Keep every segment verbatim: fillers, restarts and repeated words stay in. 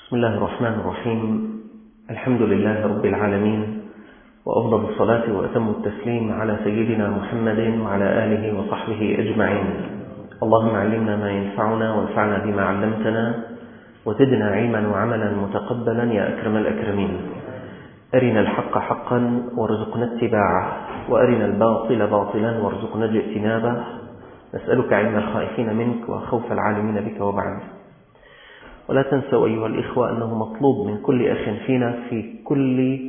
بسم الله الرحمن الرحيم. الحمد لله رب العالمين، وأفضل الصلاة وأتم التسليم على سيدنا محمد وعلى آله وصحبه أجمعين. اللهم علمنا ما ينفعنا وانفعنا بما علمتنا وزدنا علما وعملا متقبلا يا أكرم الأكرمين. أرنا الحق حقا وارزقنا اتباعه، وأرنا الباطل باطلا وارزقنا اجتنابه. نسألك علم الخائفين منك وخوف العالمين بك. وبعد، ولا تنسوا أيها الإخوة أنه مطلوب من كل أخ فينا في كل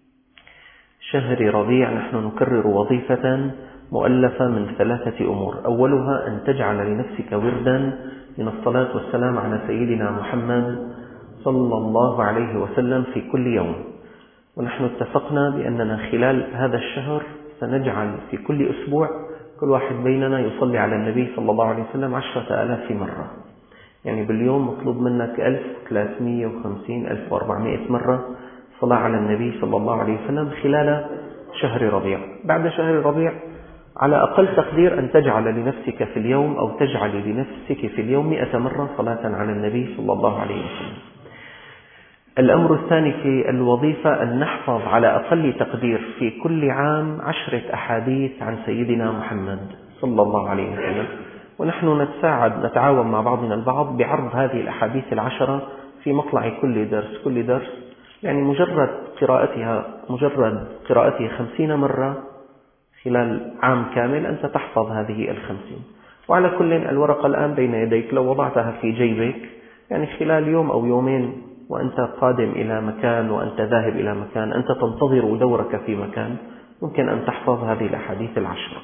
شهر ربيع نحن نكرر وظيفة مؤلفة من ثلاثة أمور. أولها أن تجعل لنفسك وردا من الصلاة والسلام على سيدنا محمد صلى الله عليه وسلم في كل يوم. ونحن اتفقنا بأننا خلال هذا الشهر سنجعل في كل أسبوع كل واحد بيننا يصلي على النبي صلى الله عليه وسلم عشرة آلاف مرة. يعني باليوم مطلوب منك ألف وثلاثمئة وخمسين ألف وأربعمائة مرة صلاة على النبي صلى الله عليه وسلم خلال شهر ربيع. بعد شهر ربيع على أقل تقدير أن تجعل لنفسك في اليوم أو تجعل لنفسك في اليوم مئة مرة صلاة على النبي صلى الله عليه وسلم. الأمر الثاني في الوظيفة أن نحفظ على أقل تقدير في كل عام عشرة أحاديث عن سيدنا محمد صلى الله عليه وسلم، ونحن نتساعد نتعاون مع بعضنا البعض بعرض هذه الأحاديث العشرة في مطلع كل درس. كل درس يعني مجرد قراءتها مجرد قراءتها خمسين مرة خلال عام كامل أنت تحفظ هذه الخمسين. وعلى كل الورقة الآن بين يديك، لو وضعتها في جيبك يعني خلال يوم أو يومين وأنت قادم إلى مكان وأنت ذاهب إلى مكان، أنت تنتظر دورك في مكان، ممكن أن تحفظ هذه الأحاديث العشرة.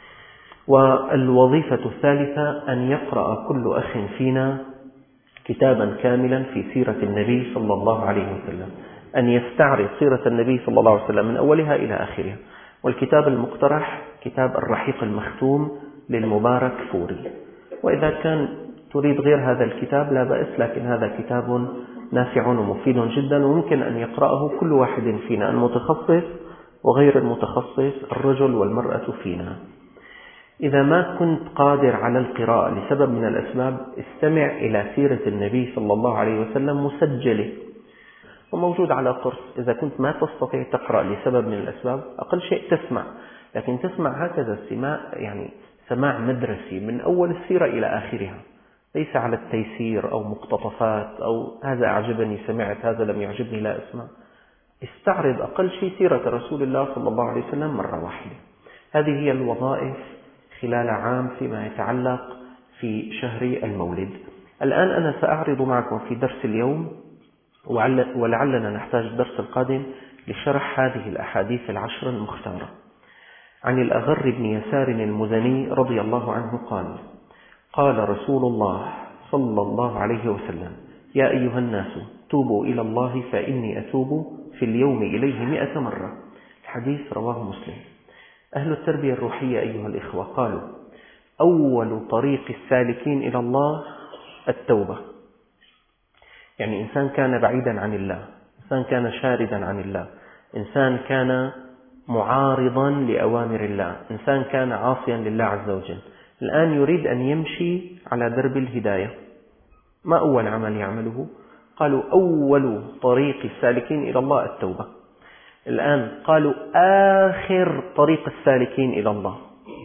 والوظيفة الثالثة أن يقرأ كل أخ فينا كتابا كاملا في سيرة النبي صلى الله عليه وسلم، أن يستعرض سيرة النبي صلى الله عليه وسلم من أولها إلى آخرها. والكتاب المقترح كتاب الرحيق المختوم للمبارك فوري. وإذا كان تريد غير هذا الكتاب لا بأس، لكن هذا كتاب نافع ومفيد جدا، وممكن أن يقرأه كل واحد فينا، المتخصص وغير المتخصص، الرجل والمرأة فينا. إذا ما كنت قادر على القراءة لسبب من الأسباب، استمع إلى سيرة النبي صلى الله عليه وسلم مسجلة وموجود على قرص. إذا كنت ما تستطيع تقرأ لسبب من الأسباب، أقل شيء تسمع، لكن تسمع هكذا السماع يعني سماع مدرسي من أول السيرة إلى آخرها، ليس على التيسير أو مقتطفات أو هذا أعجبني سمعت هذا لم يعجبني لا أسمع. استعرض أقل شيء سيرة رسول الله صلى الله عليه وسلم مرة واحدة. هذه هي الوظائف خلال عام فيما يتعلق في شهر المولد. الآن أنا سأعرض معكم في درس اليوم، ولعلنا نحتاج الدرس القادم لشرح هذه الأحاديث العشر المختارة. عن الأغر بن يسار المزني رضي الله عنه قال: قال رسول الله صلى الله عليه وسلم: يا أيها الناس توبوا إلى الله فإني أتوب في اليوم إليه مئة مرة. الحديث رواه مسلم. أهل التربية الروحية أيها الإخوة قالوا: أول طريق السالكين إلى الله التوبة. يعني إنسان كان بعيدا عن الله، إنسان كان شاردا عن الله، إنسان كان معارضا لأوامر الله، إنسان كان عاصيا لله عز وجل، الآن يريد أن يمشي على درب الهداية. ما أول عمل يعمله؟ قالوا أول طريق السالكين إلى الله التوبة. الآن قالوا آخر طريق السالكين إلى الله،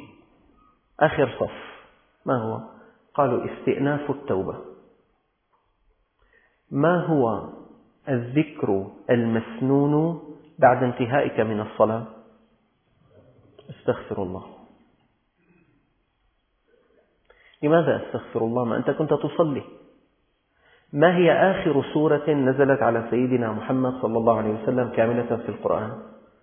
آخر صف ما هو؟ قالوا استئناف التوبة. ما هو الذكر المسنون بعد انتهائك من الصلاة؟ استغفر الله. لماذا استغفر الله؟ ما أنت كنت تصلي. ما هي آخر سورة نزلت على سيدنا محمد صلى الله عليه وسلم كاملة في القرآن؟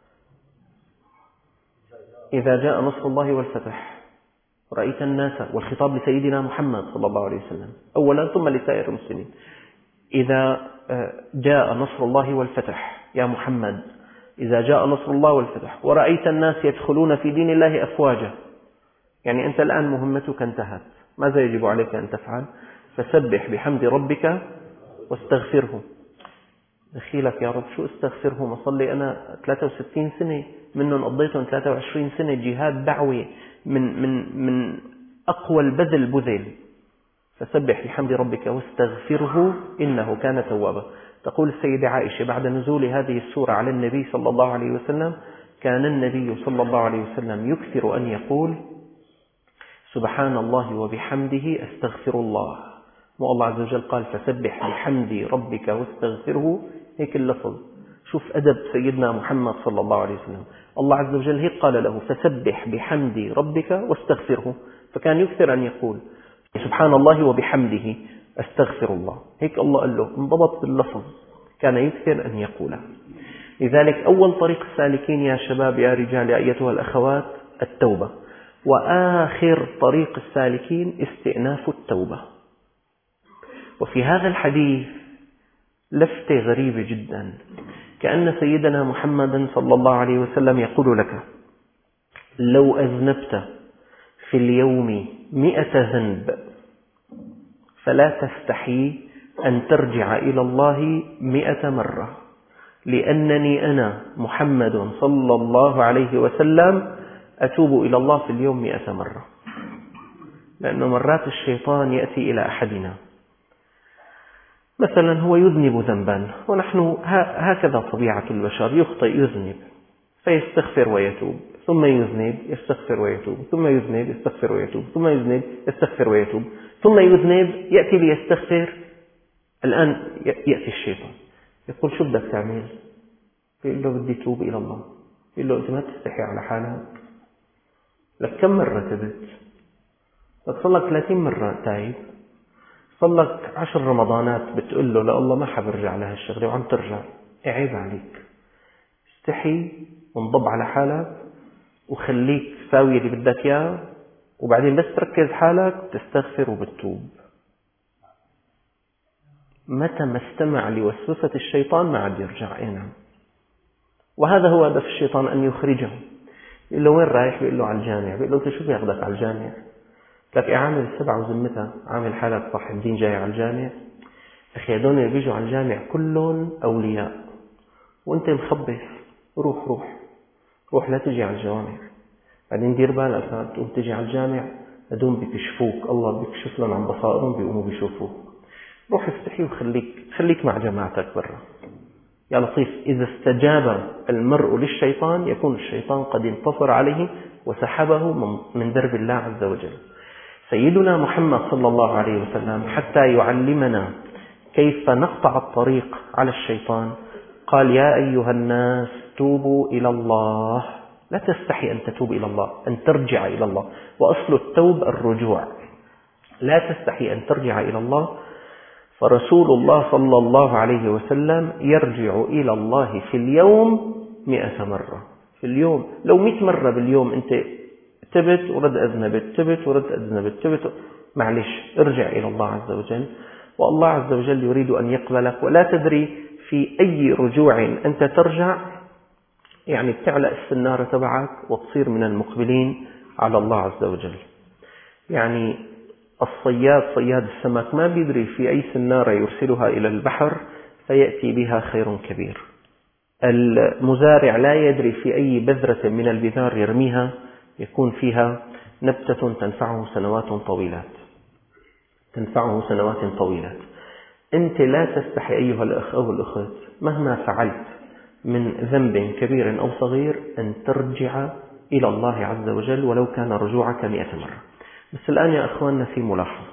إذا جاء نصر الله والفتح رأيت الناس، والخطاب لسيدنا محمد صلى الله عليه وسلم أولا ثم لسائر المسلمين. إذا جاء نصر الله والفتح يا محمد، إذا جاء نصر الله والفتح ورأيت الناس يدخلون في دين الله أفواجا، يعني أنت الآن مهمتك انتهت. ماذا يجب عليك أن تفعل؟ فسبح بحمد ربك واستغفره. دخيلك يا رب شو استغفره؟ مصلي أنا ثلاثة وستين سنة، منهم قضيتهم ثلاثة وعشرين سنة جهاد دعوة من من من أقوى البذل بذل، فسبح بحمد ربك واستغفره إنه كان توابا. تقول السيدة عائشة بعد نزول هذه السورة على النبي صلى الله عليه وسلم كان النبي صلى الله عليه وسلم يكثر أن يقول سبحان الله وبحمده أستغفر الله. والله عز وجل قال فسبح بحمد ربك واستغفره، هيك اللفظ. شوف أدب سيدنا محمد صلى الله عليه وسلم، الله عز وجل هيك قال له فسبح بحمد ربك واستغفره، فكان يكثر أن يقول سبحان الله وبحمده أستغفر الله، هيك الله قال له انضبط باللفظ، كان يكثر أن يقوله. لذلك أول طريق السالكين يا شباب يا رجال يا أيتها الأخوات التوبة، وآخر طريق السالكين استئناف التوبة. وفي هذا الحديث لفتة غريبة جدا، كأن سيدنا محمد صلى الله عليه وسلم يقول لك لو أذنبت في اليوم مئة ذنب فلا تستحي أن ترجع إلى الله مئة مرة، لأنني أنا محمد صلى الله عليه وسلم أتوب إلى الله في اليوم مئة مرة. لأن مرات الشيطان يأتي إلى أحدنا مثلا هو يذنب ذنبا، ونحن هكذا طبيعة البشر، يخطئ يذنب فيستغفر ويتوب، ثم يذنب يستغفر ويتوب، ثم يذنب يستغفر ويتوب، ثم يذنب يستغفر ويتوب، ثم يذنب يأتي ليستغفر. الآن يأتي الشيطان يقول شو بدك تعمل؟ يقول له بدي توب إلى الله. يقول له أنت ما تستحي على حالك؟ لك كم مرة تبت؟ لك صار لك ثلاثين مرة تايب، صار لك عشر رمضانات بتقول له لا الله ما حبرجع لها الشغلة وعم ترجع. عيب عليك، استحي وانضب على حالك وخليك ساوي اللي بدك اياه، وبعدين بس تركز حالك تستغفر وبتوب. متى ما استمع لوسوسة الشيطان ما عاد يرجع. نعم، وهذا هو هدف الشيطان أن يخرجه. يقول له وين رايح؟ بيقول له على الجامع. بيقول له انت شو بياخذك على الجامع؟ لك عامل السبعة وذمتها، عامل حالك صاحب دين جاي على الجامع. أخي هذول اللي بيجوا على الجامع كلهم أولياء وانت مخبث. روح روح روح لا تجي على الجوامع، بعدين دير بالك تقوم تجي على الجامع هدول بيكشفوك، الله بيكشف لهم عن بصائرهم بيقوموا بيشوفوك. روح استحي وخليك خليك مع جماعتك برا. يا لطيف، إذا استجاب المرء للشيطان يكون الشيطان قد انتصر عليه وسحبه من درب الله عز وجل. سيدنا محمد صلى الله عليه وسلم حتى يعلمنا كيف نقطع الطريق على الشيطان قال يا أيها الناس توبوا إلى الله. لا تستحي أن تتوب إلى الله، أن ترجع إلى الله، وأصل التوب الرجوع. لا تستحي أن ترجع إلى الله، فرسول الله صلى الله عليه وسلم يرجع إلى الله في اليوم مئة مرة في اليوم. لو مئة مرة باليوم أنت تبت ورد أذنبت، تبت ورد أذنبت، تبت، معلش ارجع إلى الله عز وجل، والله عز وجل يريد أن يقبلك. ولا تدري في أي رجوع أنت ترجع، يعني بتعلق السنارة تبعك وتصير من المقبلين على الله عز وجل. يعني الصياد صياد السمك ما بيدري في أي سنارة يرسلها إلى البحر فيأتي بها خير كبير. المزارع لا يدري في أي بذرة من البذار يرميها يكون فيها نبتة تنفعه سنوات طويلات تنفعه سنوات طويلات. أنت لا تستحي أيها الأخ أو الأخت مهما فعلت من ذنب كبير أو صغير أن ترجع إلى الله عز وجل ولو كان رجوعك مئة مرة. بس الآن يا أخواننا في ملاحظة،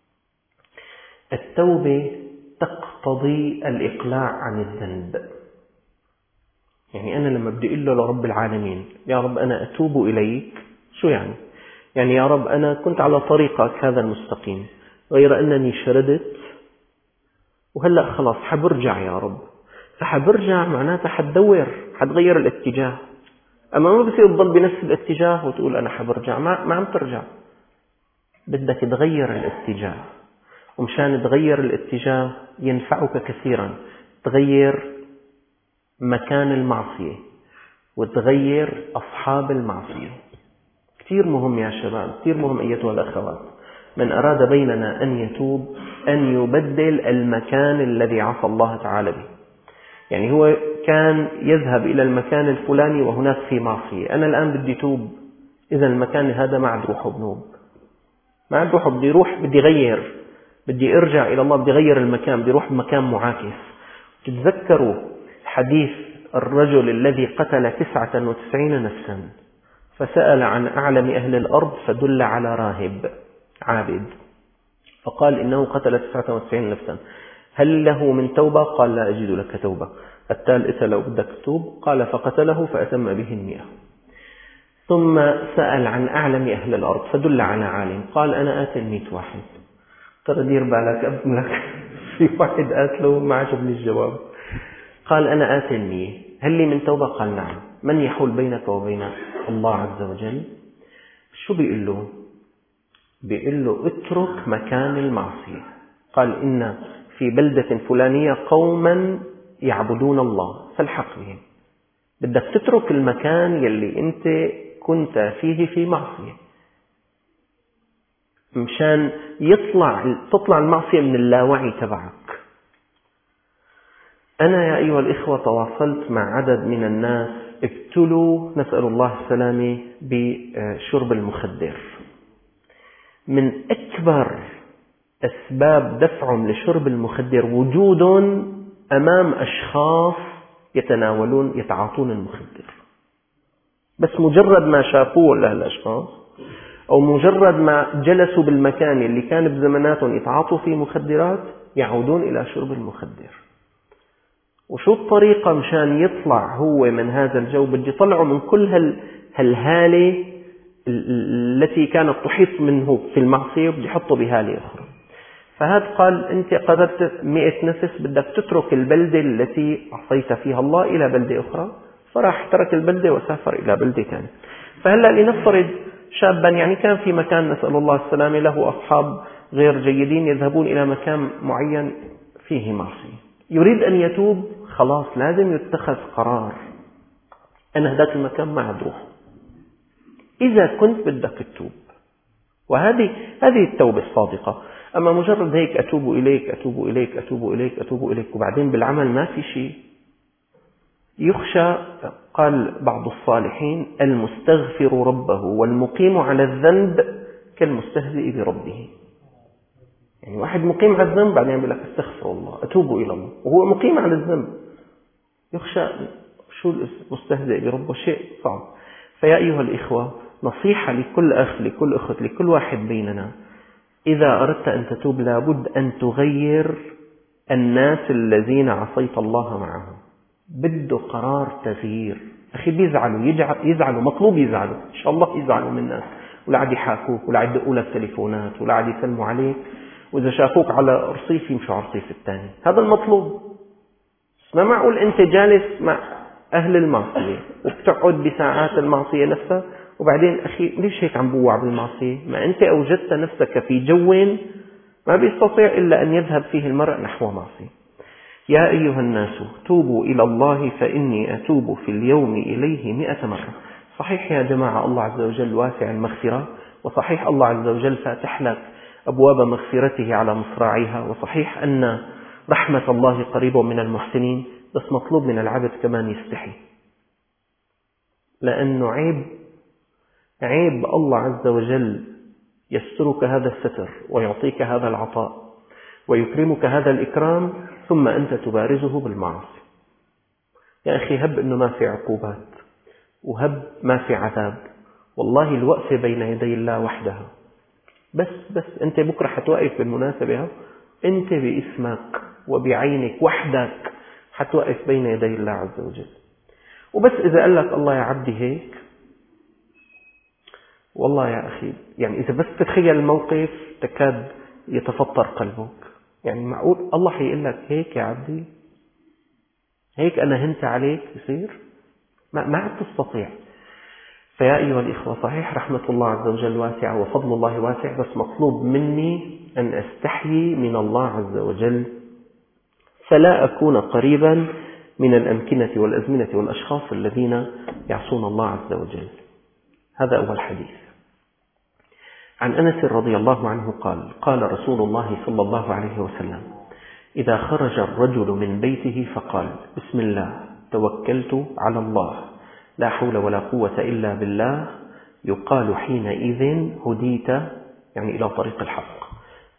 التوبة تقتضي الإقلاع عن الذنب. يعني أنا لما بدي أقول له لرب العالمين يا رب أنا أتوب إليك، شو يعني؟ يعني يا رب أنا كنت على طريقك هذا المستقيم غير أنني شردت وهلأ خلاص حبرجع يا رب. فحبرجع معناتها حتدور، حتغير الاتجاه. أما ما بصير تضل بنفس الاتجاه وتقول أنا حبرجع، ما, ما عم ترجع، بدك تغير الاتجاه. ومشان تغير الاتجاه ينفعك كثيرا تغير مكان المعصية وتغير أصحاب المعصية. كثير مهم يا شباب، كثير مهم أيتها الأخوات، من أراد بيننا أن يتوب أن يبدل المكان الذي عصى الله تعالى به. يعني هو كان يذهب إلى المكان الفلاني وهناك في معصية، أنا الآن بدي توب، إذا المكان هذا ما عاد روحه بنوب، ما عاد روحه، بدي روح بدي غير. بدي أرجع إلى الله، بدي أغير المكان، بدي أروح بمكان معاكس. تتذكروا حديث الرجل الذي قتل تسعة وتسعين نفسا فسأل عن أعلم أهل الأرض فدل على راهب عابد، فقال إنه قتل تسعة وتسعين نفسا، هل له من توبة؟ قال لا أجد لك توبة. الثالثة لو بدك تتوب، قال فقتله فأتم به المئة. ثم سأل عن أعلم أهل الأرض فدل على عالم، قال أنا آتي المئة واحد. ترى دير بالك أبنك في واحد قاتله ما عجبني الجواب. قال أنا آتي المئة، هل لي من توبة؟ قال نعم. من يحول بينك وبين الله عز وجل؟ شو بيقول له؟ بيقول له اترك مكان المعصية. قال إن في بلدة فلانية قوما يعبدون الله فالحق بهم. بدك تترك المكان يلي أنت كنت فيه في معصية مشان يطلع تطلع المعصية من اللاوعي تبعك. أنا يا أيها الإخوة تواصلت مع عدد من الناس ابتلوا نسأل الله السلامة بشرب المخدر. من أكبر أسباب دفعهم لشرب المخدر وجودهم أمام أشخاص يتناولون يتعاطون المخدر. بس مجرد ما شافوه لهالأشخاص أو مجرد ما جلسوا بالمكان اللي كان بزماناتهم يتعاطوا فيه مخدرات يعودون إلى شرب المخدر. وشو الطريقة مشان يطلع هو من هذا الجو؟ بدي يطلعه من كل هال هالهالة التي كانت تحيط منه في المعصية وبدي يحطه بهالة أخرى. فهذا قال أنت قتلت مئة نفس، بدك تترك البلدة التي عصيت فيها الله إلى بلدة أخرى. فراح ترك البلدة وسافر إلى بلدة ثانية. فهلأ لنفترض شابا يعني كان في مكان نسأل الله السلامة له أصحاب غير جيدين يذهبون إلى مكان معين فيه معصية، يريد أن يتوب، خلاص لازم يتخذ قرار أنا هذاك المكان ما عاد روح إذا كنت بدك تتوب. وهذه هذه التوبة الصادقة. أما مجرد هيك أتوب إليك أتوب إليك أتوب إليك أتوب إليك وبعدين بالعمل ما في شيء، يخشى. قال بعض الصالحين المستغفر ربه والمقيم على الذنب كالمستهزئ بربه. يعني واحد مقيم على الذنب بعدين يقول لك استغفر الله أتوب إلى الله وهو مقيم على الذنب، يخشى شو المستهزئ بربه، شيء صعب. فيا أيها الإخوة نصيحة لكل أخ لكل أخت لكل واحد بيننا، إذا أردت أن تتوب لابد أن تغير الناس الذين عصيت الله معهم. بده قرار تغيير. أخي بيزعلوا يزعلوا مطلوب يزعلوا إن شاء الله يزعلوا من الناس، ولا عاد يحاكوك ولا عاد يدقوا لك تليفونات ولا عاد يسلموا عليك، وإذا شافوك على رصيف يمشوا على الرصيف الثاني. هذا المطلوب. ما معقول أنت جالس مع أهل المعصية وبتقعد بساعات المعصية نفسها وبعدين أخي ليش هيك عم بوع بالمعصية؟ ما أنت أوجدت نفسك في جو ما بيستطيع إلا أن يذهب فيه المرء نحو معصية. يا أيها الناس توبوا إلى الله فإني أتوب في اليوم إليه مئة مرة. صحيح يا جماعة الله عز وجل واسع المغفرة، وصحيح الله عز وجل فاتح لك أبواب مغفرته على مصراعيها، وصحيح أن رحمة الله قريب من المحسنين، بس مطلوب من العبد كمان يستحي، لأنه عيب عيب الله عز وجل يسترك هذا الستر ويعطيك هذا العطاء ويكرمك هذا الإكرام ثم أنت تبارزه بالمعاصي. يا أخي هب أنه ما في عقوبات وهب ما في عذاب، والله الوقفة بين يدي الله وحدها. بس بس أنت بكرة حتوقف بالمناسبة، أنت باسمك وبعينك وحدك حتوقف بين يدي الله عز وجل. وبس إذا قال لك الله يا عبدي هيك، والله يا أخي يعني إذا بس تتخيل الموقف تكاد يتفطر قلبك. يعني معقول الله حيقول لك هيك يا عبدي، هيك أنا هنت عليك يصير؟ ما ما عاد تستطيع. فيا أيها الإخوة صحيح رحمة الله عز وجل واسعة وفضل الله واسع، بس مطلوب مني أن أستحيي من الله عز وجل فلا أكون قريبا من الأمكنة والأزمنة والأشخاص الذين يعصون الله عز وجل. هذا أول حديث. عن أنس رضي الله عنه قال قال رسول الله صلى الله عليه وسلم إذا خرج الرجل من بيته فقال بسم الله توكلت على الله لا حول ولا قوة إلا بالله، يقال حينئذ هديت، يعني إلى طريق الحق.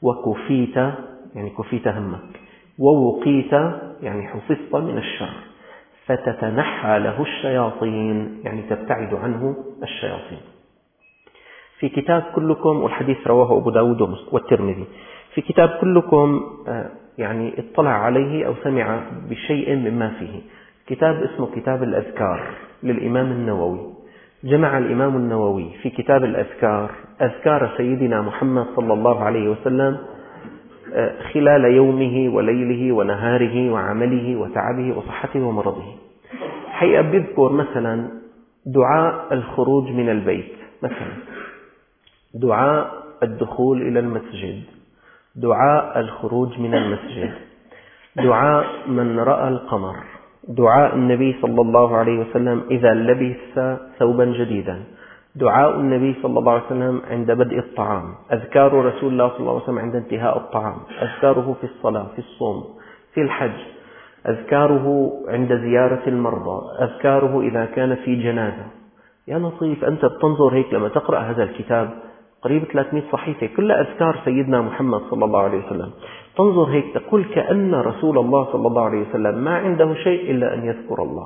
وكفيت يعني كفيت همك، ووقيت يعني حفظت من الشر، فتتنحى له الشياطين يعني تبتعد عنه الشياطين. في كتاب كلكم، والحديث رواه أبو داود والترمذي، في كتاب كلكم يعني اطلع عليه أو سمع بشيء مما فيه، كتاب اسمه كتاب الأذكار للإمام النووي. جمع الإمام النووي في كتاب الأذكار أذكار سيدنا محمد صلى الله عليه وسلم خلال يومه وليله ونهاره وعمله وتعبه وصحته ومرضه. حقيقة بيذكر مثلا دعاء الخروج من البيت، مثلا دعاء الدخول إلى المسجد، دعاء الخروج من المسجد، دعاء من رأى القمر، دعاء النبي صلى الله عليه وسلم إذا لبس ثوبا جديدا، دعاء النبي صلى الله عليه وسلم عند بدء الطعام، أذكار رسول الله صلى الله عليه وسلم عند انتهاء الطعام، أذكاره في الصلاة، في الصوم، في الحج، أذكاره عند زيارة المرضى، أذكاره إذا كان في جنازة. يا لطيف، أنت بتنظر هيك لما تقرأ هذا الكتاب قريب ثلاثمئة صحيفة كلها أذكار سيدنا محمد صلى الله عليه وسلم، تنظر هيك تقول كأن رسول الله صلى الله عليه وسلم ما عنده شيء إلا أن يذكر الله.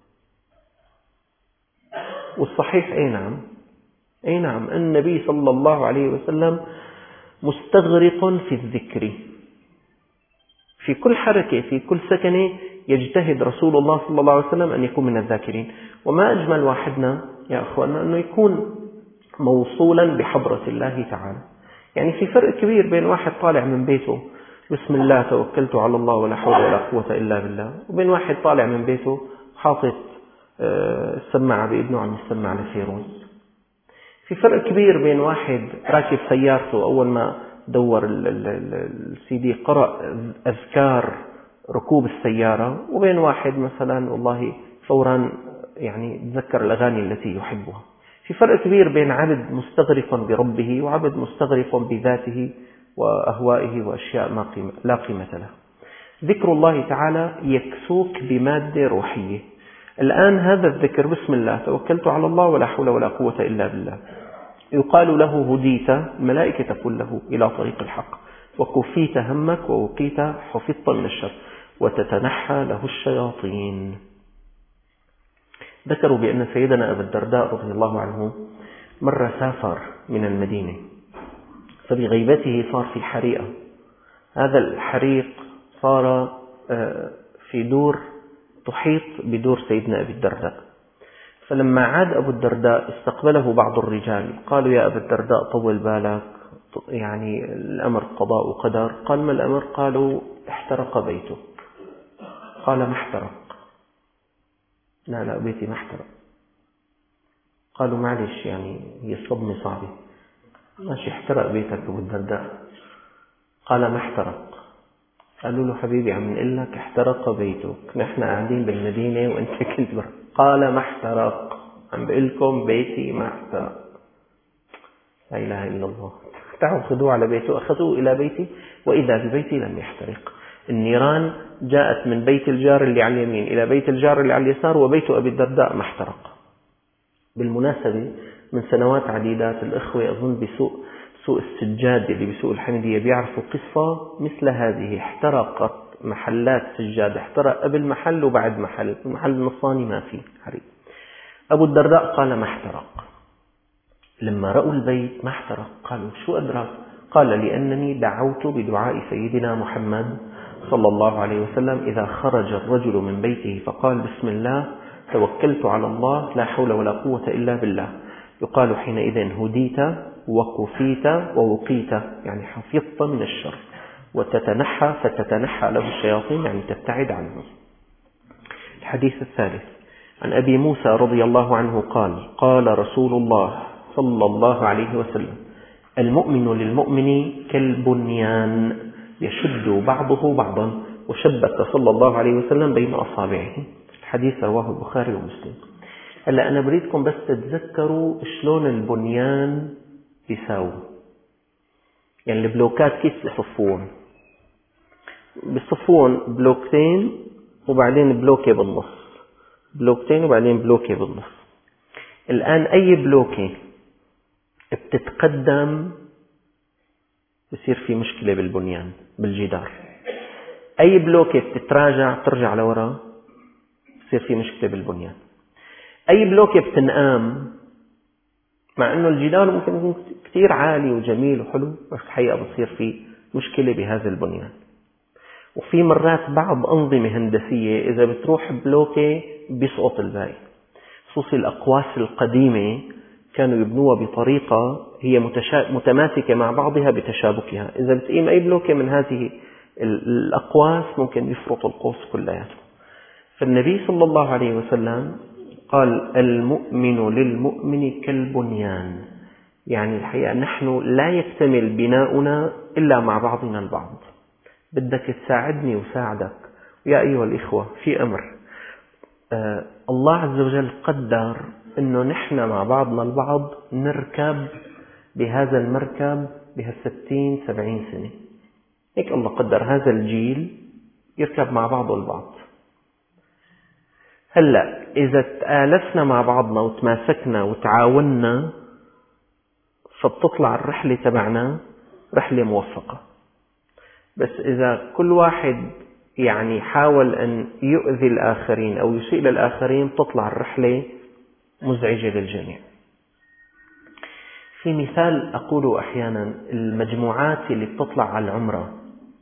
والصحيح أي نعم أي نعم النبي صلى الله عليه وسلم مستغرق في الذكر، في كل حركة في كل سكنة يجتهد رسول الله صلى الله عليه وسلم أن يكون من الذاكرين. وما أجمل واحدنا يا أخواننا أنه يكون موصولا بحضرة الله تعالى. يعني في فرق كبير بين واحد طالع من بيته بسم الله توكلت على الله ولا حول ولا قوة إلا بالله، وبين واحد طالع من بيته حاطط السماعة بإذنه عم يسمع على فيروز. في فرق كبير بين واحد راكب سيارته أول ما دور السي دي قرأ أذكار ركوب السيارة، وبين واحد مثلا والله فورا يعني تذكر الأغاني التي يحبها. في فرق كبير بين عبد مستغرق بربه وعبد مستغرق بذاته وأهوائه وأشياء لا قيمة له. ذكر الله تعالى يكسوك بمادة روحية. الآن هذا الذكر بسم الله توكلت على الله ولا حول ولا قوة إلا بالله يقال له هديت، الملائكة تقول له إلى طريق الحق، وكفيت همك ووقيت حفظت من الشر، وتتنحى له الشياطين. ذكروا بأن سيدنا أبا الدرداء رضي الله عنه مرة سافر من المدينة، فبغيبته صار في حريقة. هذا الحريق صار في دور تحيط بدور سيدنا أبي الدرداء. فلما عاد أبو الدرداء استقبله بعض الرجال، قالوا يا أبا الدرداء طول بالك، يعني الأمر قضاء وقدر. قال ما الأمر؟ قالوا احترق بيته. قال ما احترق؟ لا لا بيتي ما احترق. قالوا معلش يعني هي الصدمة صعبة. ماشي احترق بيتك أبو الدرداء. قال ما احترق. قالوا له حبيبي عم نقول لك احترق بيتك، نحن قاعدين بالمدينة وانت كنت برا. قال ما احترق، عم بقول لكم بيتي ما احترق. لا إله إلا الله. تعالوا خذوه على بيته، أخذوه إلى بيتي وإذا ببيتي لم يحترق. النيران جاءت من بيت الجار اللي على اليمين إلى بيت الجار اللي على اليسار، وبيت أبي الدرداء ما احترق. بالمناسبة من سنوات عديدات الإخوة أظن بسوق سوق السجاد اللي بسوق الحمدية بيعرفوا قصة مثل هذه. احترقت محلات سجاد، احترق قبل محل وبعد محل، المحل النصاني ما فيه حريق. أبو الدرداء قال ما احترق. لما رأوا البيت ما احترق قالوا شو أدراك؟ قال لأنني دعوت بدعاء سيدنا محمد صلى الله عليه وسلم إذا خرج الرجل من بيته فقال بسم الله توكلت على الله لا حول ولا قوة إلا بالله، يقال حينئذ هديت وكفيت ووقيت، يعني حفظت من الشر، وتتنحى فتتنحى له الشياطين يعني تبتعد عنه. الحديث الثالث عن أبي موسى رضي الله عنه قال قال رسول الله صلى الله عليه وسلم المؤمن للمؤمن كالبنيان يشد بعضه بعضا، وشبك صلى الله عليه وسلم بين أصابعه. الحديث رواه البخاري ومسلم. هلا أنا بريدكم بس تتذكروا شلون البنيان بيساوي، يعني البلوكات كيف بصفون؟ بصفون بلوكتين وبعدين بلوكة بالنص، بلوكتين وبعدين بلوكة بالنص. الآن أي بلوكة بتتقدم بصير في مشكلة بالبنيان بالجدار. أي بلوكة بتتراجع بترجع لورا بصير في مشكلة بالبنيان. أي بلوكة بتنقام مع أنه الجدار ممكن يكون كثير عالي وجميل وحلو، بس الحقيقة بتصير في مشكلة بهذا البنيان. وفي مرات بعض أنظمة هندسية إذا بتروح بلوكة بيسقط الباقي، خصوصي الأقواس القديمة كانوا يبنوها بطريقة هي متماسكة مع بعضها بتشابكها. إذا بتقيم أي بلوكة من هذه الأقواس ممكن يفرط القوس كلها. فالنبي صلى الله عليه وسلم قال المؤمن للمؤمن كالبنيان، يعني الحقيقة نحن لا يكتمل بناؤنا إلا مع بعضنا البعض. بدك تساعدني وساعدك. يا أيها الإخوة في أمر آه الله عز وجل قدر أنه نحن مع بعضنا البعض نركب بهذا المركب بهالستين سبعين سنة. هيك الله قدر هذا الجيل يركب مع بعضه البعض. هلأ إذا تآلفنا مع بعضنا وتماسكنا وتعاوننا فبتطلع الرحلة تبعنا رحلة موفقة. بس إذا كل واحد يعني حاول أن يؤذي الآخرين أو يسيء للآخرين تطلع الرحلة مزعجة للجميع. في مثال أقوله أحيانا، المجموعات اللي بتطلع على العمرة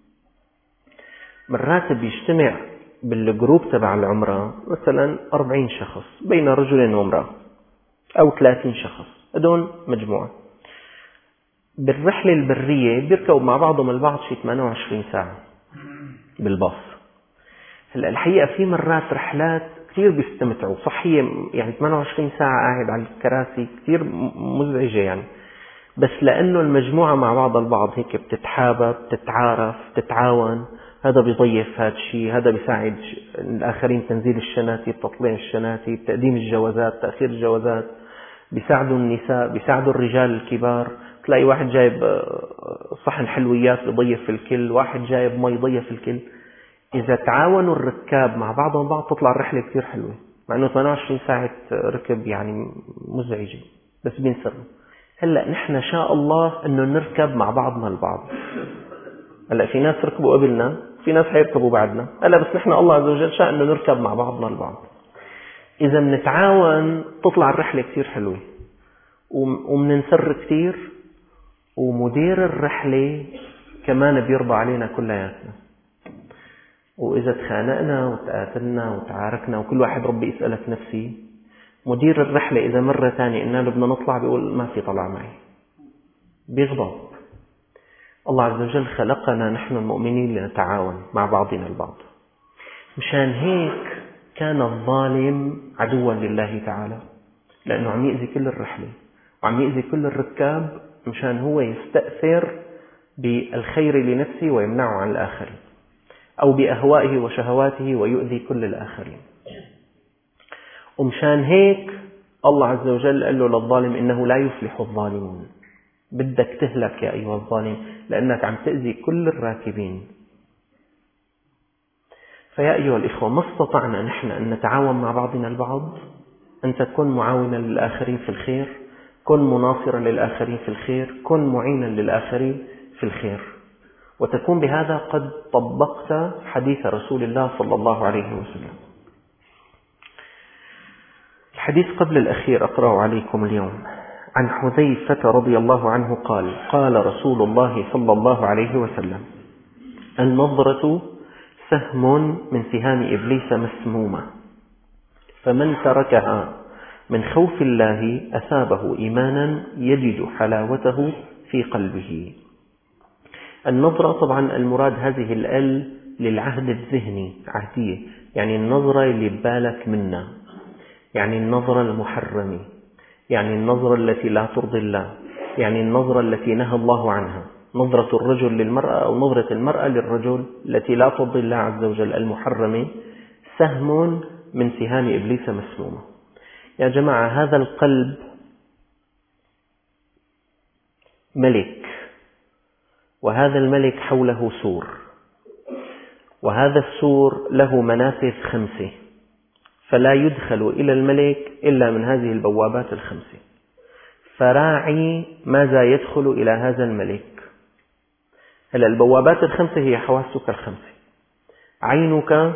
مرات بيجتمع بالجروب تبع العمرة مثلا أربعين شخص بين رجل وامرأة أو ثلاثين شخص، هذول مجموعة. بالرحلة البرية بيركبوا مع بعضهم البعض شي ثمانية وعشرين ساعة بالباص. هلا الحقيقة في مرات رحلات كثير بيستمتعوا صحية، يعني ثمانية وعشرين ساعة قاعد على الكراسي كثير مزعجة يعني، بس لأنه المجموعة مع بعض البعض هيك بتتحابب بتتعارف بتتعاون، هذا بيضيف هذا الشيء، هذا بيساعد الآخرين تنزيل الشناتي تطليع الشناتي تقديم الجوازات تأخير الجوازات، بيساعدوا النساء بيساعدوا الرجال الكبار. تلاقي واحد جايب صحن حلويات بيضيف في الكل، واحد جايب مي يضيف الكل. إذا تعاونوا الركاب مع بعضهم بعض تطلع الرحلة كثير حلوة، مع أنه ثمانية وعشرين ساعة ركب يعني مزعجة بس بينسروا. هلأ نحن شاء الله أنه نركب مع بعضنا البعض. هلأ في ناس ركبوا قبلنا في ناس حيركبوا بعدنا، هلأ بس نحن الله عز وجل شاء أنه نركب مع بعضنا البعض. إذا بنتعاون تطلع الرحلة كثير حلوة ومننسر كثير، ومدير الرحلة كمان بيرضى علينا كلياتنا. وإذا تخانقنا وتقاتلنا وتعاركنا وكل واحد ربي يسألك نفسي، مدير الرحلة إذا مرة ثانية إننا بدنا نطلع بيقول ما في طلع معي، بيغضب. الله عز وجل خلقنا نحن المؤمنين لنتعاون مع بعضنا البعض. مشان هيك كان الظالم عدوا لله تعالى، لأنه عم يأذي كل الرحلة وعم يأذي كل الركاب مشان هو يستأثر بالخير لنفسه ويمنعه عن الآخرين، أو بأهوائه وشهواته ويؤذي كل الآخرين. ومشان هيك الله عز وجل قال له للظالم إنه لا يفلح الظالمون، بدك تهلك يا أيها الظالم لأنك عم تأذي كل الراكبين. فيا أيها الإخوة ما استطعنا نحن أن نتعاون مع بعضنا البعض، أن تكون معاونا للآخرين في الخير، كن مناصرا للآخرين في الخير، كن معينا للآخرين في الخير، وتكون بهذا قد طبقت حديث رسول الله صلى الله عليه وسلم. الحديث قبل الأخير أقرأ عليكم اليوم عن حذيفة رضي الله عنه قال: قال رسول الله صلى الله عليه وسلم: النظرة سهم من سهام إبليس مسمومة، فمن تركها من خوف الله أثابه إيمانا يجد حلاوته في قلبه. النظرة طبعا المراد هذه الأل للعهد الذهني، عهدية، يعني النظرة اللي ببالك منها، يعني النظرة المحرمة، يعني النظرة التي لا ترضي الله، يعني النظرة التي نهى الله عنها، نظرة الرجل للمرأة أو نظرة المرأة للرجل التي لا ترضي الله عز وجل المحرمة، سهم من سهام إبليس مسمومة. يا جماعة هذا القلب ملك، وهذا الملك حوله سور، وهذا السور له منافذ خمسة، فلا يدخل إلى الملك إلا من هذه البوابات الخمسة. فراعي ماذا يدخل إلى هذا الملك، هلا البوابات الخمسة هي حواسك الخمسة. عينك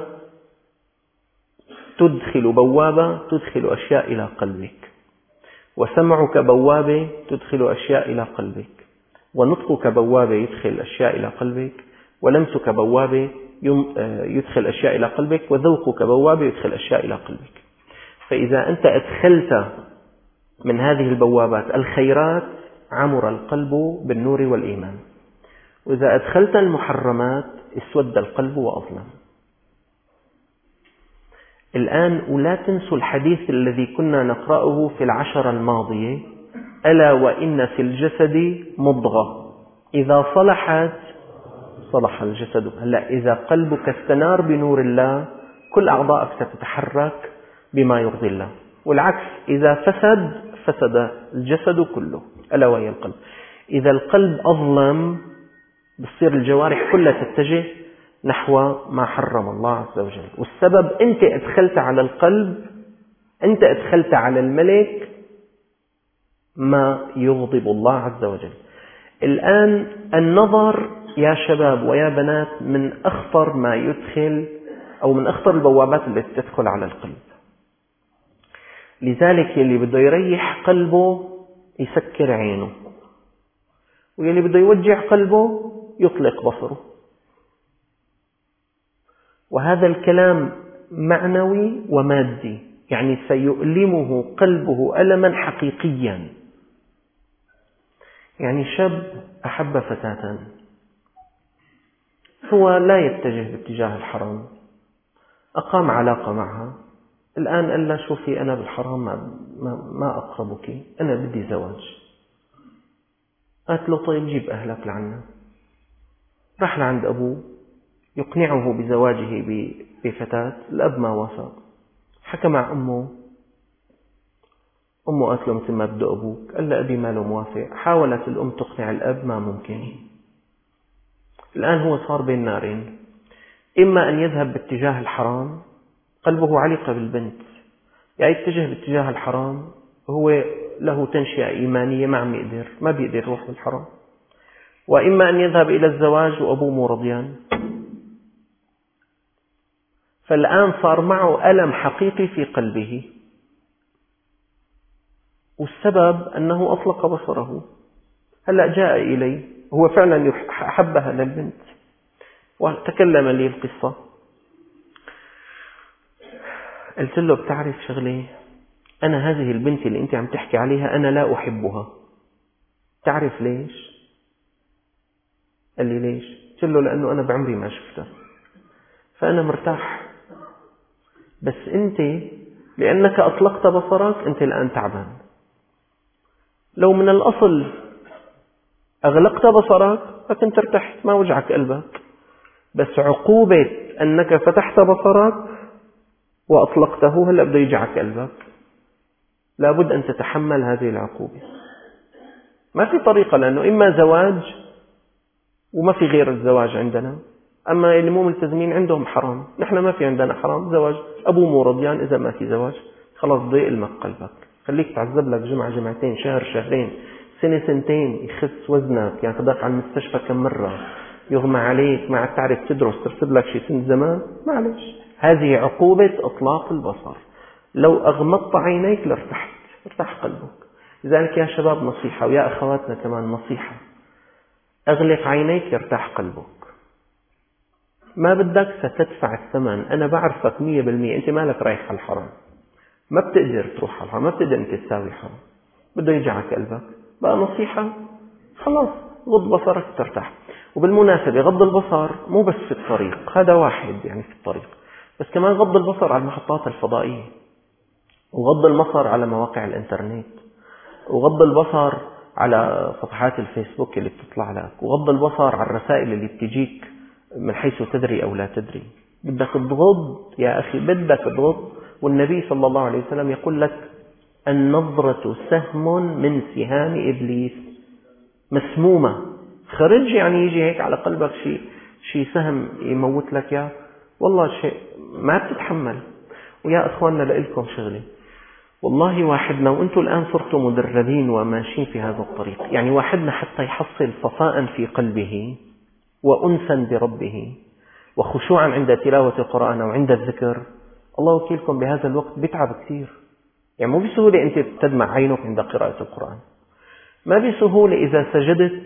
تدخل بوابة تدخل أشياء إلى قلبك، وسمعك بوابة تدخل أشياء إلى قلبك، ونطقك بوابة يدخل أشياء إلى قلبك، ولمسك بوابة يدخل أشياء إلى قلبك، وذوقك بوابة يدخل أشياء إلى قلبك. فإذا أنت أدخلت من هذه البوابات الخيرات عمر القلب بالنور والإيمان، وإذا أدخلت المحرمات اسود القلب وأظلم. الآن ولا تنسوا الحديث الذي كنا نقرأه في العشرة الماضية: ألا وإن في الجسد مضغة إذا صلحت صلح الجسد. هلا إذا قلبك استنار بنور الله كل أعضائك ستتحرك بما يرضي الله، والعكس إذا فسد فسد الجسد كله ألا وهي القلب. إذا القلب أظلم بتصير الجوارح كلها تتجه نحو ما حرم الله عز وجل، والسبب أنت أدخلت على القلب، أنت أدخلت على الملك ما يغضب الله عز وجل. الآن النظر يا شباب ويا بنات من أخطر ما يدخل أو من أخطر البوابات التي تدخل على القلب. لذلك يلي بده يريح قلبه يسكر عينه، ويلي بده يوجع قلبه يطلق بصره. وهذا الكلام معنوي ومادي، يعني سيؤلمه قلبه ألما حقيقيا. يعني شاب أحب فتاة، هو لا يتجه باتجاه الحرام، أقام علاقة معها، الآن قال لها شوفي أنا بالحرام ما, ما, ما أقربك، أنا بدي زواج. قالت له طيب جيب أهلك لعنا. راح لعند أبوه يقنعه بزواجه بفتاة، الأب ما وافق. حكى مع أمه، أمه قالت له مثل ما بده أبوك، قال له أبي ما له موافق. حاولت الأم تقنع الأب ما ممكن. الآن هو صار بين نارين، إما أن يذهب باتجاه الحرام قلبه علق بالبنت، يعني يتجه باتجاه الحرام هو له تنشئة إيمانية ما عم يقدر ما بيقدر يروح بالحرام، وإما أن يذهب إلى الزواج وأبوه مو رضيان. فالآن صار معه ألم حقيقي في قلبه، والسبب أنه أطلق بصره. هلأ جاء إلي، هو فعلا أحبها للبنت وتكلم لي القصة. قلت له بتعرف شغلة، أنا هذه البنت اللي أنت عم تحكي عليها أنا لا أحبها. تعرف ليش؟ قال لي ليش؟ قلت له لأنه أنا بعمري ما شفتها، فأنا مرتاح. بس أنت لأنك أطلقت بصرك أنت الآن تعبان. لو من الأصل أغلقت بصرك فكنت ارتحت ما وجعك قلبك، بس عقوبة أنك فتحت بصرك وأطلقته هلأ بده يجعك قلبك. لابد أن تتحمل هذه العقوبة، ما في طريقة، لأنه إما زواج وما في غير الزواج عندنا، أما اللي مو ملتزمين عندهم حرام. نحن ما في عندنا حرام، زواج أبو مو رضيان، إذا ما في زواج خلاص ضيق المك قلبك، خليك تعذب لك جمعة جمعتين شهر شهرين سنة سنتين، يخس وزنك، ياخذك على المستشفى كم مرة، يغمى عليك، ما عاد تعرف تدرس، ترسب لك شي سنة زمان، معلش. هذه عقوبة إطلاق البصر. لو أغمضت عينيك لارتحت، ارتاح قلبك. لذلك يا شباب نصيحة، ويا أخواتنا كمان نصيحة، أغلق عينيك يرتاح قلبك. ما بدك ستدفع الثمن. أنا بعرفك مية بالمية أنت مالك رايح على الحرام، ما بتقدر تروح على الحرام، ما بتقدر أنت تساوي حرام، بده يجعك قلبك. بقى نصيحة، خلاص غض بصرك ترتاح. وبالمناسبة غض البصر مو بس في الطريق، هذا واحد يعني في الطريق، بس كمان غض البصر على المحطات الفضائية، وغض البصر على مواقع الإنترنت، وغض البصر على صفحات الفيسبوك اللي بتطلع لك، وغض البصر على الرسائل اللي بتجيك من حيث تدري أو لا تدري. بدك تغض يا أخي، بدك تغض. والنبي صلى الله عليه وسلم يقول لك النظرة سهم من سهام إبليس، مسمومة. خرج يعني يجي هيك على قلبك شيء شيء سهم يموت لك يا والله شيء ما بتتحمل. ويا أخواننا لإلكم شغلة، والله واحدنا وأنتم الآن صرتم مدربين وماشيين في هذا الطريق، يعني واحدنا حتى يحصل صفاء في قلبه وأنسا بربه وخشوعا عند تلاوة القرآن أو عند الذكر، الله وكيلكم بهذا الوقت بيتعب كثير. يعني مو بسهولة أنت تدمع عينك عند قراءة القرآن، ما بسهولة إذا سجدت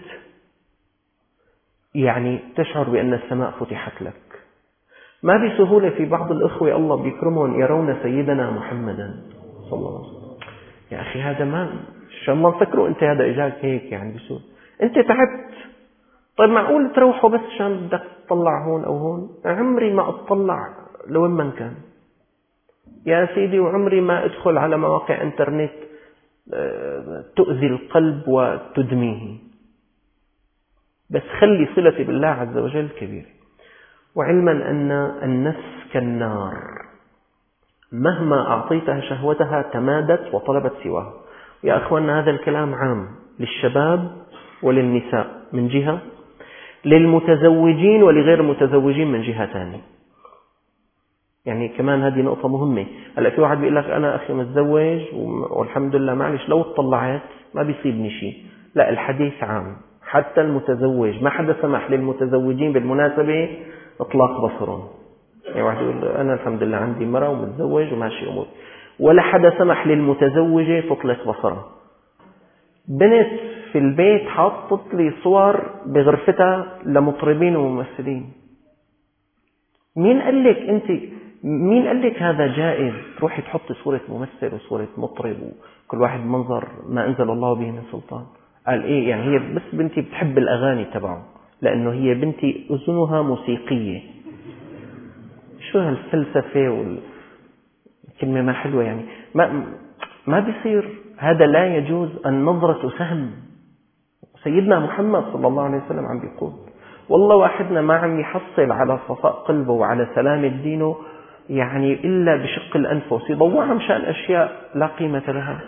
يعني تشعر بأن السماء فتحت لك، ما بسهولة في بعض الأخوة الله بيكرمهم يرون سيدنا محمدا صلى الله عليه وسلم. يا أخي هذا ما شاء الله فكروا أنت هذا إجاك هيك يعني بسهولة، أنت تعبت. طيب معقول تروحوا بس عشان بدك تطلع هون أو هون؟ عمري ما أطلع لوين من كان يا سيدي، وعمري ما أدخل على مواقع إنترنت تؤذي القلب وتدميه، بس خلي صلتي بالله عز وجل كبيرة. وعلما أن النفس كالنار مهما أعطيتها شهوتها تمادت وطلبت سواه. يا أخواننا هذا الكلام عام للشباب وللنساء من جهة، للمتزوجين ولغير المتزوجين من جهة ثانية. يعني كمان هذه نقطة مهمة. هلا في واحد بيقول لك أنا أخي متزوج والحمد لله معلش لو اطلعت ما بيصيبني شيء. لا، الحديث عام حتى المتزوج، ما حدا سمح للمتزوجين بالمناسبة إطلاق بصرهم. يعني واحد يقول أنا الحمد لله عندي مرة ومتزوج وماشي أمور، ولا حدا سمح للمتزوجة تطلق بصرها. بنت في البيت حاطت لي صور بغرفتها لمطربين وممثلين. مين قال لك أنت، مين قال لك هذا جائز؟ تروحي تحطي صورة ممثل وصورة مطرب وكل واحد منظر ما أنزل الله به من سلطان. قال إيه يعني هي بس بنتي بتحب الأغاني تبعه لأنه هي بنتي أذنها موسيقية. شو هالفلسفة والكلمة ما حلوة يعني، ما ما بيصير هذا، لا يجوز. النظرة سهم. سيدنا محمد صلى الله عليه وسلم عم بيقول والله واحدنا ما عم يحصل على صفاء قلبه وعلى سلامة دينه يعني إلا بشق الأنفس، يضوعها مشان أشياء لا قيمة لها.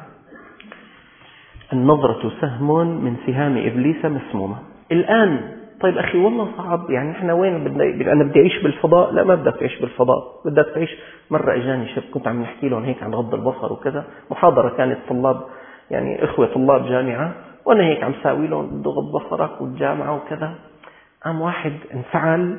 النظرة سهم من سهام إبليس مسمومة. الآن طيب أخي والله صعب، يعني إحنا وين بدنا؟ أنا بدي أعيش بالفضاء؟ لا، ما بدك تعيش بالفضاء، بدك تعيش. مرة إجاني شاب كنت عم نحكي لهم هيك عن غض البصر وكذا، محاضرة كانت طلاب يعني إخوة طلاب جامعة، وأنا هيك عم ساوي لهم بده غض بصرك والجامعة وكذا. قام واحد انفعل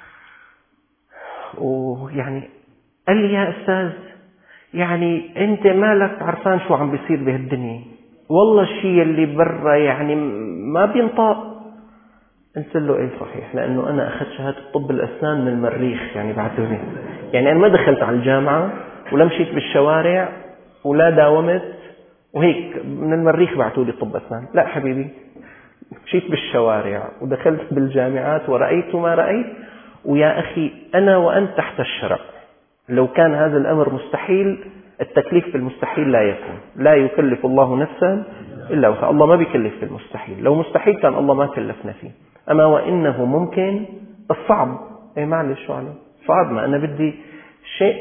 ويعني قال لي يا أستاذ يعني أنت مالك عرفان شو عم بيصير بهالدنيا، والله الشيء اللي برا يعني ما بينطق. قلت له ايه صحيح، لأنه أنا أخذت شهادة طب الأسنان من المريخ، يعني بعتوني يعني أنا ما دخلت على الجامعة ولا مشيت بالشوارع ولا داومت وهيك من المريخ بعتوا لي طب أسنان. لا حبيبي، مشيت بالشوارع ودخلت بالجامعات ورأيت ما رأيت. ويا أخي أنا وأنت تحت الشرع، لو كان هذا الأمر مستحيل التكليف بالمستحيل لا يكون، لا يكلف الله نفسا إلا وسعها. الله ما بيكلف بالمستحيل، لو مستحيل كان الله ما كلفنا فيه. أما وإنه ممكن الصعب، إيه معلش شو عليه صعب، ما أنا بدي شيء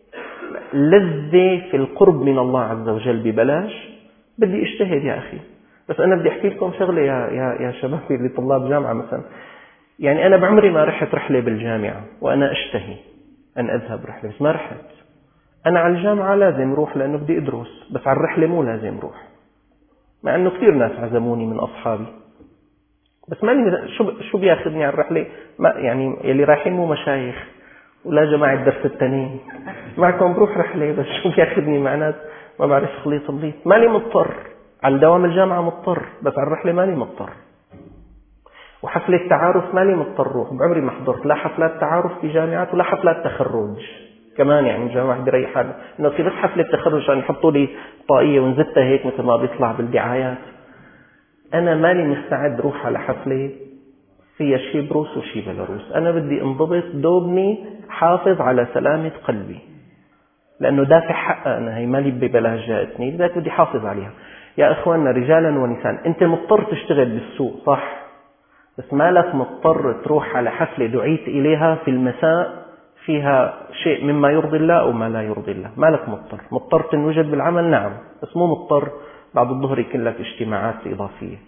لذة في القرب من الله عز وجل ببلاش، بدي اجتهد يا أخي. بس أنا بدي أحكي لكم شغلة يا يا يا شبابي اللي طلاب جامعة مثلا. يعني أنا بعمري ما رحت رحلة بالجامعة وأنا أشتهي أن أذهب رحلة، بس ما رحت. أنا على الجامعة لازم روح لأنه بدي أدرس، بس على الرحلة مو لازم روح، مع أنه كثير ناس عزموني من أصحابي، بس ماني شو شو بياخذني على الرحلة. ما يعني يلي رايحين مو مشايخ ولا جماعة درس التانيين، معكم بروح رحلة بس شو بياخذني مع ناس ما بعرف خليط خليط. ماني مضطر على دوام الجامعة، مضطر، بس على الرحلة ماني مضطر. وحفلة تعارف ماني مضطر روح، بعمري ما حضرت لا حفلات تعارف في جامعات ولا حفلات تخرج كمان. يعني جامعة بريح حالي إنه في بس حفلة تخرج عشان يحطوا لي طاقية ونزتها هيك مثل ما بيطلع بالدعايات. أنا مالي مستعد روح على حفلة فيها شي بروس وشي بلاروس. أنا بدي انضبط دوبني حافظ على سلامة قلبي، لأنه دافع حق أنا، هي مالي ببلاش جاءتني، لذلك بدي حافظ عليها. يا أخواننا رجالا ونساء، أنت مضطر تشتغل بالسوق صح، بس مالك مضطر تروح على حفلة دعيت إليها في المساء فيها شيء مما يرضي الله أو ما لا يرضي الله. مالك مضطر، مضطر تنوجد بالعمل نعم، بس مو مضطر بعد الظهر يكون لك اجتماعات إضافية.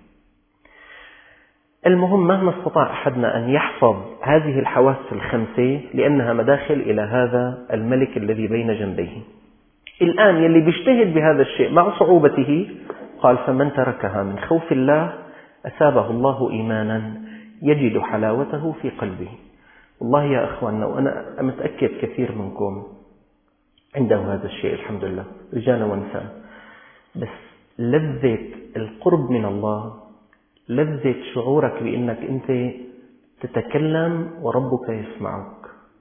المهم مهما استطاع أحدنا أن يحفظ هذه الحواس الخمسة لأنها مداخل إلى هذا الملك الذي بين جنبيه. الآن يلي بيجتهد بهذا الشيء مع صعوبته قال فمن تركها من خوف الله أثابه الله إيمانا يجد حلاوته في قلبه. والله يا أخواننا، وأنا متأكد كثير منكم عنده هذا الشيء الحمد لله، رجال ونساء، بس لذة القرب من الله، لذة شعورك بأنك أنت تتكلم وربك يسمعك،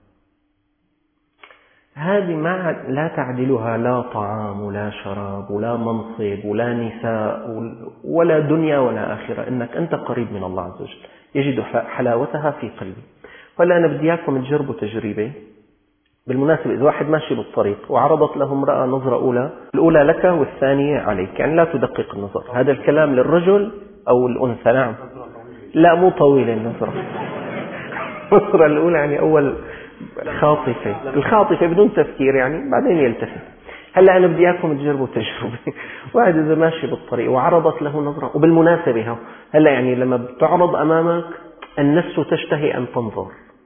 هذه ما لا تعدلها لا طعام ولا شراب ولا منصب ولا نساء ولا دنيا ولا آخرة، إنك أنت قريب من الله عز وجل يجد حلاوتها في قلبي. ولا أنا بدي إياكم تجربوا تجربة. بالمناسبة إذا واحد ماشي بالطريق وعرضت له امرأة نظرة أولى، الأولى لك والثانية عليك، يعني لا تدقق النظر. هذا الكلام للرجل أو الأنثى؟ نعم. لا مو طويلة النظرة. النظرة الأولى يعني أول خاطفة، الخاطفة بدون تفكير يعني، بعدين يلتفت. هلا أنا بدي إياكم تجربوا تجربة. واحد إذا ماشي بالطريق وعرضت له نظرة، وبالمناسبة هلا يعني لما بتعرض أمامك النفس تشتهي أن تنظر،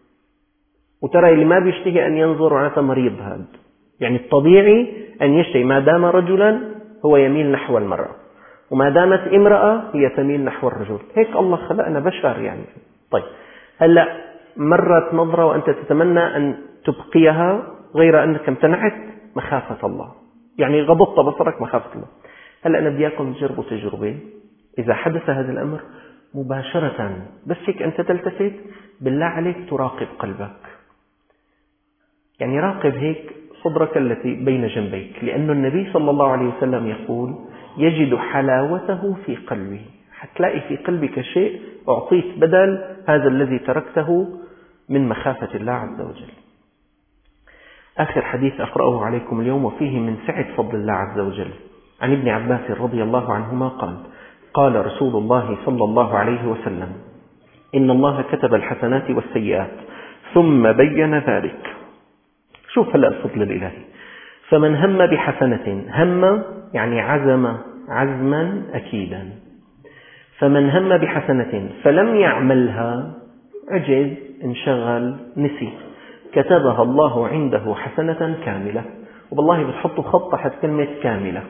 وترى اللي ما بيشتهي أن ينظر معناته مريض. هذا يعني الطبيعي أن يشتهي، ما دام رجلا هو يميل نحو المرأة، وما دامت امرأة هي تميل نحو الرجل. هيك الله خلقنا بشر يعني. طيب هلا مرت نظرة وأنت تتمنى أن تبقيها، غير أنك امتنعت مخافة الله، يعني غضضت بصرك مخافة الله. هلا أنا بدي إياكم تجربوا تجربة. إذا حدث هذا الأمر مباشرة بس هيك أنت تلتفت، بالله عليك تراقب قلبك، يعني راقب هيك صدرك التي بين جنبيك، لأن النبي صلى الله عليه وسلم يقول يجد حلاوته في قلبه. حتلاقي في قلبك شيء أعطيت بدل هذا الذي تركته من مخافة الله عز وجل. آخر حديث أقرأه عليكم اليوم وفيه من سعة فضل الله عز وجل، عن ابن عباس رضي الله عنهما قال: قال رسول الله صلى الله عليه وسلم: إن الله كتب الحسنات والسيئات ثم بين ذلك. شوف هلأ الفضل الإلهي. فمن هم بحسنة، هم يعني عزم عزما أكيدا، فمن هم بحسنة فلم يعملها، عجز، انشغل، نسي، كتبها الله عنده حسنة كاملة. وبالله بتحطوا خط تحت كلمة كاملة،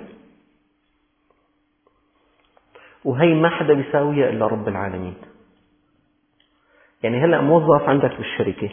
وهي ما حدا بيساويها إلا رب العالمين. يعني هلأ موظف عندك بالشركة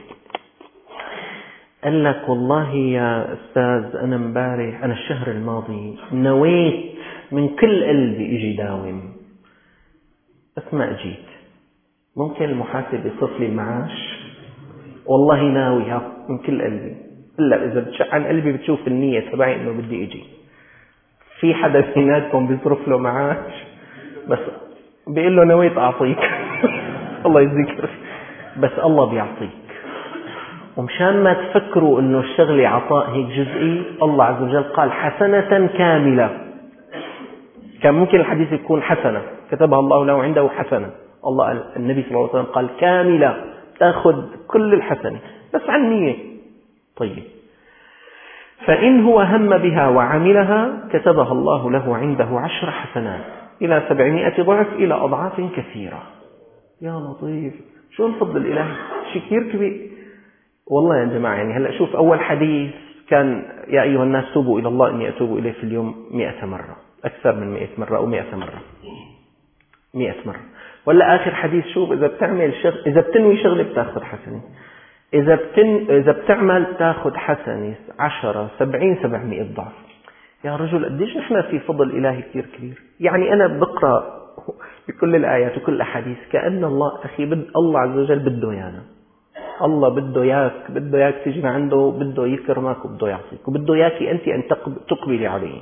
قال لك: والله يا أستاذ أنا مبارح أنا الشهر الماضي نويت من كل قلبي إجي داوم، بس ما أجيت. ممكن المحاسب يصف لي المعاش؟ والله ناويها من كل قلبي. إلا إذا بتشق عن قلبي بتشوف النية تبعي إنه بدي أجي. في حدا فيناتكم بيصرف له معاش بس بيقول له نويت أعطيك؟ الله يذكر، بس الله بيعطيك. ومشان ما تفكروا إنه الشغل عطاء هيك جزئي، الله عز وجل قال حسنة كاملة. كان ممكن الحديث يكون حسنة كتبها الله له عنده حسنة، الله النبي صلى الله عليه وسلم قال كاملة، تأخذ كل الحسنة بس عن نية. طيب، فإن هو هم بها وعملها كتبها الله له عنده عشر حسنات إلى سبعمائة ضعف إلى أضعاف كثيرة. يا لطيف، شو الفضل الإلهي، شيء كثير كبير والله يا جماعة. يعني هلأ شوف، أول حديث كان يا أيها الناس توبوا إلى الله إني أتوب إليه في اليوم مئة مرة، أكثر من مئة مرة أو مئة مرة، مئة مرة. ولا آخر حديث شوف، إذا بتعمل شغل، إذا بتنوي شغل بتاخذ حسنة، إذا بتن إذا بتعمل تاخذ حسنة عشرة سبعين سبعمائة ضعف. يا رجل قديش نحن في فضل إلهي كثير كبير. يعني أنا بقرأ بكل الآيات وكل الأحاديث كأن الله أخي بد الله عز وجل بده يانا. الله بده ياك بده ياك تجي عنده، بده يكرمك وبده يعطيك وبده ياك أنت أن تقبلي عليه.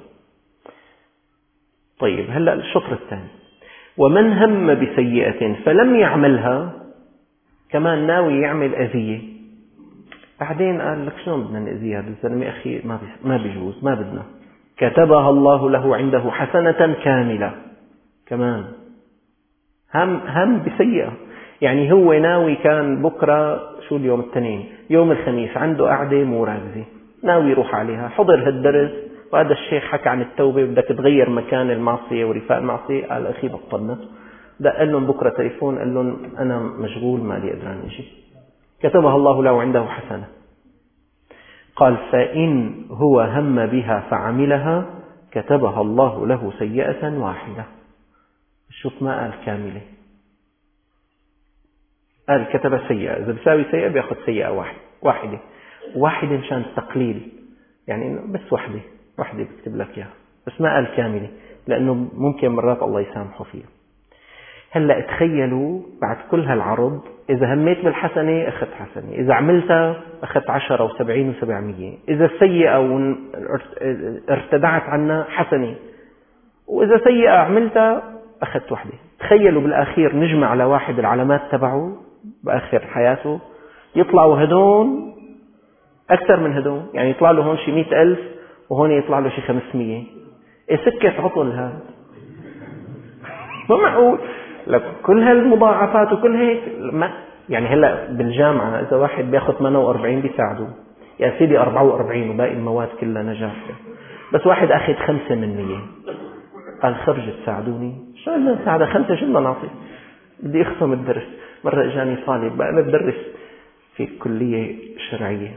طيب هلأ الشطر الثاني: ومن هم بسيئة فلم يعملها، كمان ناوي يعمل أذية، بعدين قال لك شلون بدنا نأذي هذا الزلمة أخي، ما ما بيجوز، ما بدنا، كتبها الله له عنده حسنة كاملة. كمان هم هم بسيئة، يعني هو ناوي كان بكرة شو اليوم الاثنين، يوم الخميس عنده قعدة مو راكزة، ناوي يروح عليها، حضر هالدرس وهذا الشيخ حكى عن التوبة بدك تغير مكان المعصية ورفاق المعصية، قال أخي بطلنا، دق لهم بكرة تليفون قال لهم أنا مشغول ما لي قدران أجي، كتبها الله له عنده حسنة. قال: فإن هو هم بها فعملها كتبها الله له سيئة واحدة. شوف ما قال كاملة، قال كتب سيئة، إذا بيساوي سيئة بيأخذ سيئة واحدة واحدة واحدة مشان التقليل، يعني بس واحدة واحدة بكتب لك إياها، بس ما قال كاملة لأنه ممكن مرات الله يسامحه فيها. هلأ تخيلوا بعد كل هالعرض إذا هميت بالحسنة أخذت حسنة، إذا عملتها أخذت عشرة وسبعين وسبعمية، إذا سيئة وارتدعت عنها حسنة، وإذا سيئة عملتها أخذت واحدة. تخيلوا بالآخير نجمع على واحد العلامات تبعه بآخر حياته يطلعوا هدون أكثر من هدون، يعني يطلع له هون شي مئة ألف وهون يطلع له شي خمسمية. إيه سكة عطل هذا؟ ما معقول لك كل هالمضاعفات وكل هيك ما يعني. هلا بالجامعة إذا واحد بياخذ ثمانية وأربعين بيساعدوه، يا سيدي أربعة وأربعين وباقي المواد كلها نجاح، بس واحد أخذ خمسة من مية قال خرجت ساعدوني، شو بدنا نساعده خمسة شو بدنا نعطي؟ بدي أخصم الدرس. مرة إجاني طالب بقى أنا بدرس في كلية شرعية،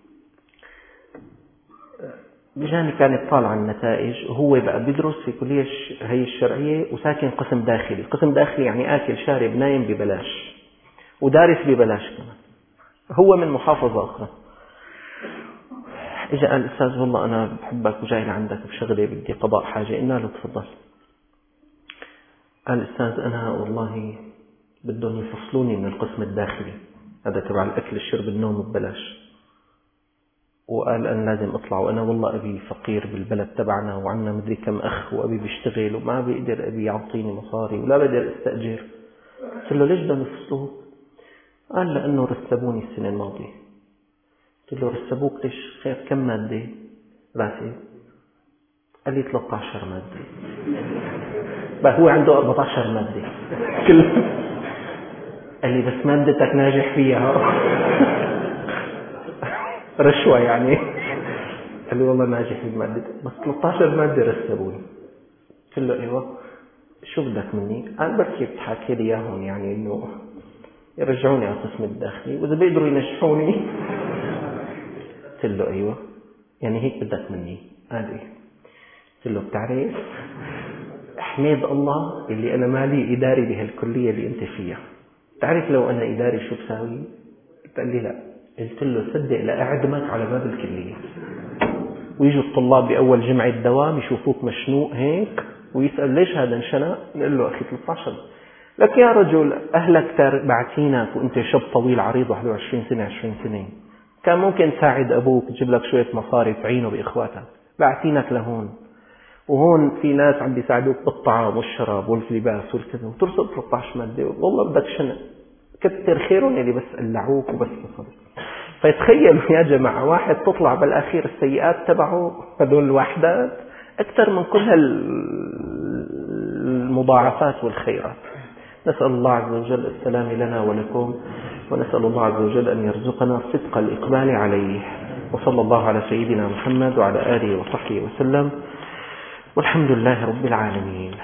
إجاني كان يطالع عن النتائج وهو بقى بيدرس في كلية هي الشرعية وساكن قسم داخلي. قسم داخلي يعني آكل شارب نايم ببلاش ودارس ببلاش كمان، هو من محافظة أخرى. إجا قال أستاذ والله أنا بحبك وجاي لعندك بشغلة بدي قضاء حاجة. قلنا له تفضل. قال أستاذ أنا والله بدهم يفصلوني من القسم الداخلي هذا تبع الأكل الشرب النوم ببلاش، وقال أنا لازم أطلع، وأنا والله أبي فقير بالبلد تبعنا وعنا مدري كم أخ وأبي بيشتغل وما بيقدر أبي يعطيني مصاري ولا بقدر أستأجر. قلت له ليش بدهم يفصلوك؟ قال لأنه رتبوني السنة الماضية. قلت له رتبوك ليش؟ خير كم مادة راتب؟ قال لي ثلاثة عشر مادة. بقى هو عنده أربعة عشر مادة كل. قال لي بس مادتك ناجح فيها رشوة يعني. قال لي والله ناجح في مادتك بس ثلاثة عشر مادة رتبوني. قلت له ايوه شو بدك مني؟ قال بركي بتحكي لي اياهم يعني انه يرجعوني على القسم الداخلي واذا بيقدروا ينجحوني. قلت له ايوه يعني هيك بدك مني؟ قال ايه. قلت له بتعرف احمد الله اللي انا مالي اداري بهالكلية اللي انت فيها، تعرف لو انا اداري شو بساوي؟ قال لي لا. قلت له صدق لأعدمك على باب الكلية ويجوا الطلاب بأول جمعة دوام يشوفوك مشنوق هيك ويسأل ليش هذا انشنق؟ نقول له أخي ثلاثة عشر. لك يا رجل أهلك بعتينك وأنت شاب طويل عريض واحد وعشرين سنة عشرين سنة، كان ممكن تساعد أبوك تجيب لك شوية مصاري تعينه بإخواتك، بعتينك لهون وهون في ناس عم بيساعدوك بالطعام والشراب واللباس والكذا وترصد ثلاثة عشر مادة والله بدك شنق. كتر خيرهم اللي بس قلعوك وبس بصدق. فيتخيلوا يا جماعة واحد تطلع بالأخير السيئات تبعه هذول الوحدات أكثر من كل المضاعفات والخيرات. نسأل الله عز وجل السلام لنا ولكم، ونسأل الله عز وجل أن يرزقنا صدق الإقبال عليه. وصلى الله على سيدنا محمد وعلى آله وصحبه وسلم، والحمد لله رب العالمين.